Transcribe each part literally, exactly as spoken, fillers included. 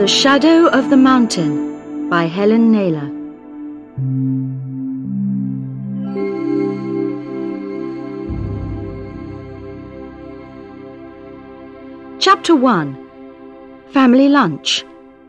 the Shadow of the Mountain by Helen Naylor. Chapter one. Family Lunch.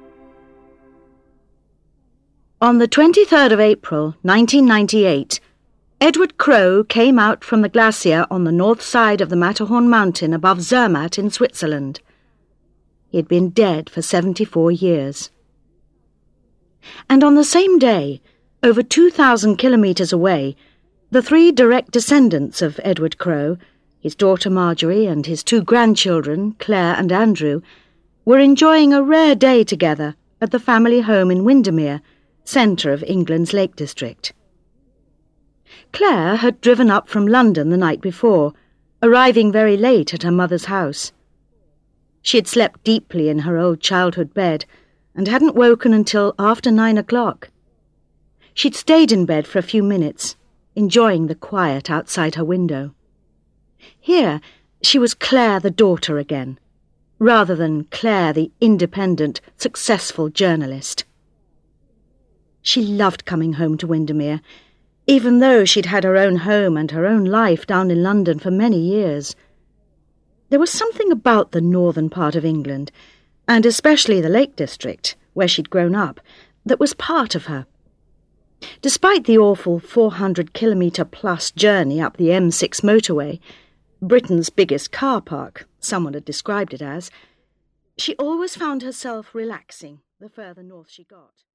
On the twenty-third of April, nineteen ninety-eight, Edward Crowe came out from the glacier on the north side of the Matterhorn mountain above Zermatt in Switzerland. He had been dead for seventy-four years. And on the same day, over two thousand kilometres away, the three direct descendants of Edward Crowe, his daughter Marjorie and his two grandchildren, Claire and Andrew, were enjoying a rare day together at the family home in Windermere, centre of England's Lake District. Claire had driven up from London the night before, arriving very late at her mother's house. She had slept deeply in her old childhood bed and hadn't woken until after nine o'clock. She'd stayed in bed for a few minutes, enjoying the quiet outside her window. Here she was Claire the daughter again, rather than Claire the independent, successful journalist. She loved coming home to Windermere, even though she'd had her own home and her own life down in London for many years. There was something about the northern part of England, and especially the Lake District, where she'd grown up, that was part of her. Despite the awful four hundred kilometre plus journey up the M six motorway, Britain's biggest car park, someone had described it as, she always found herself relaxing the further north she got.